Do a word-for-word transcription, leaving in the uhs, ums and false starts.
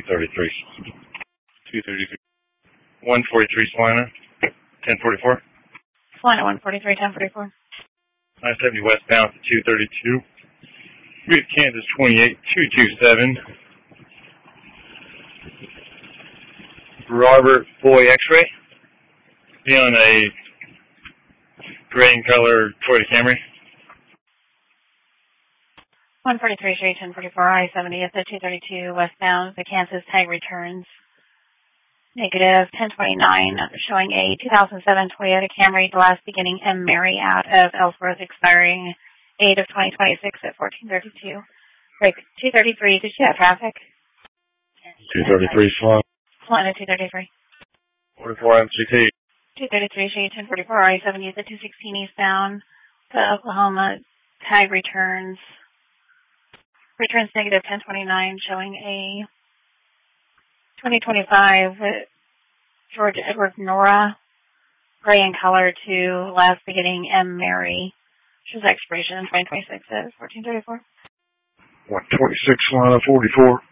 thirty-three. two thirty-three. one forty-three Salina, ten forty-four. Salina one forty-three, ten forty-four. I seventy westbound to two thirty-two. Read Kansas twenty-eight, two twenty-seven. Robert Boy X-Ray. Be on a gray and color Toyota Camry. one forty-three Street, ten forty-four, I seventy at the two thirty-two westbound. The Kansas tag returns negative ten twenty-nine, showing a two thousand seven Toyota Camry, the last beginning M. Mary out of Ellsworth, expiring eight of twenty twenty-six at fourteen thirty-two. Break two thirty-three, did you have traffic? two thirty-three Salina. Salina two thirty-three. forty-four M C T. two thirty-three Street, ten forty-four, I seventy at the two sixteen eastbound. The Oklahoma tag returns. Returns negative ten twenty-nine, showing a twenty twenty-five George Edward Nora, gray in color to last beginning M. Mary. Shows expiration in twenty twenty-six at fourteen thirty-four. one twenty-six Salina forty-four.